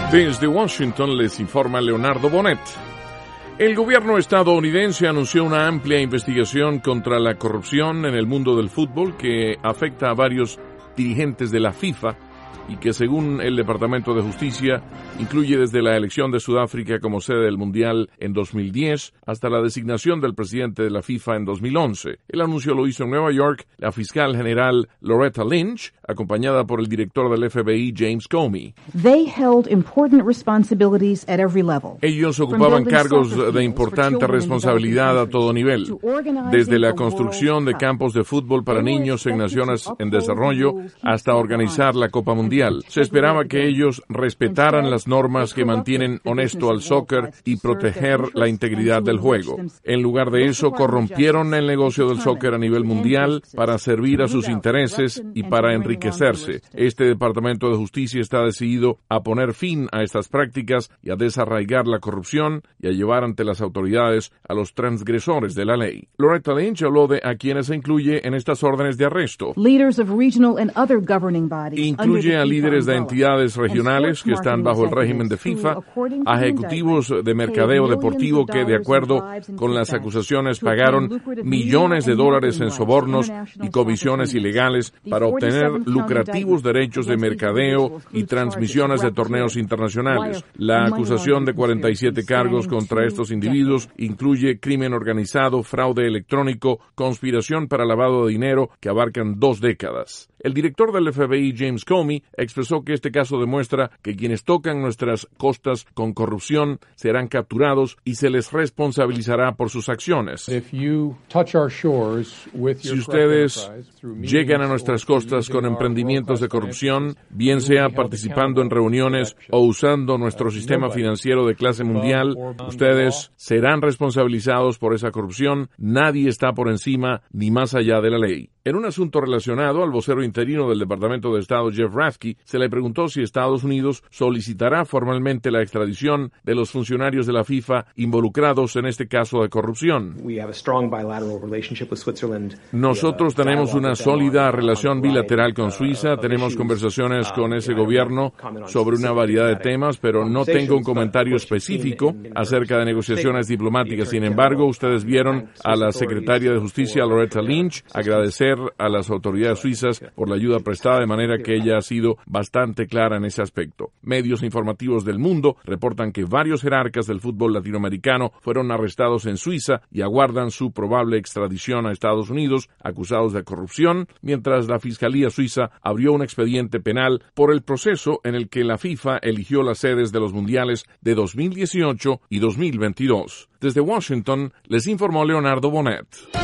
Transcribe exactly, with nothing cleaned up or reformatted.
Desde Washington les informa Leonardo Bonet. El gobierno estadounidense anunció una amplia investigación contra la corrupción en el mundo del fútbol que afecta a varios dirigentes de la FIFA y que, según el Departamento de Justicia, incluye desde la elección de Sudáfrica como sede del Mundial en dos mil diez hasta la designación del presidente de la FIFA en dos mil once. El anuncio lo hizo en Nueva York la fiscal general Loretta Lynch, acompañada por el director del F B I, James Comey. They held important responsibilities at every level. Ellos ocupaban cargos de importante responsabilidad a todo nivel, desde la construcción de campos de fútbol para niños en naciones en desarrollo hasta organizar la Copa Mundial. Se esperaba que ellos respetaran las normas que mantienen honesto al soccer y proteger la integridad del juego. En lugar de eso, corrompieron el negocio del soccer a nivel mundial para servir a sus intereses y para enriquecerse. Este Departamento de Justicia está decidido a poner fin a estas prácticas y a desarraigar la corrupción y a llevar ante las autoridades a los transgresores de la ley. Loretta Lynch habló de a quienes se incluye en estas órdenes de arresto. Incluye a líderes de entidades regionales que están bajo el régimen de FIFA, a ejecutivos de mercadeo deportivo que, de acuerdo con las acusaciones, pagaron millones de dólares en sobornos y comisiones ilegales para obtener lucrativos derechos de mercadeo y transmisiones de torneos internacionales. La acusación de cuarenta y siete cargos contra estos individuos incluye crimen organizado, fraude electrónico, conspiración para lavado de dinero que abarcan dos décadas. El director del F B I, James Comey, expresó que este caso demuestra que quienes tocan nuestras costas con corrupción serán capturados y se les responsabilizará por sus acciones. Si ustedes llegan a nuestras costas con emprendimientos de corrupción, bien sea participando en reuniones o usando nuestro sistema financiero de clase mundial, ustedes serán responsabilizados por esa corrupción. Nadie está por encima ni más allá de la ley. En un asunto relacionado, al vocero interino del Departamento de Estado, Jeff Rathke, se le preguntó si Estados Unidos solicitará formalmente la extradición de los funcionarios de la FIFA involucrados en este caso de corrupción. Nosotros tenemos una sólida relación bilateral con Suiza, tenemos conversaciones con ese gobierno sobre una variedad de temas, pero no tengo un comentario específico acerca de negociaciones diplomáticas. Sin embargo, ustedes vieron a la secretaria de Justicia, Loretta Lynch, agradecer a las autoridades suizas por la ayuda prestada, de manera que ella ha sido bastante clara en ese aspecto. Medios informativos del mundo reportan que varios jerarcas del fútbol latinoamericano fueron arrestados en Suiza y aguardan su probable extradición a Estados Unidos, acusados de corrupción, mientras la Fiscalía Suiza abrió un expediente penal por el proceso en el que la FIFA eligió las sedes de los mundiales de dos mil dieciocho y dos mil veintidós. Desde Washington, les informó Leonardo Bonet.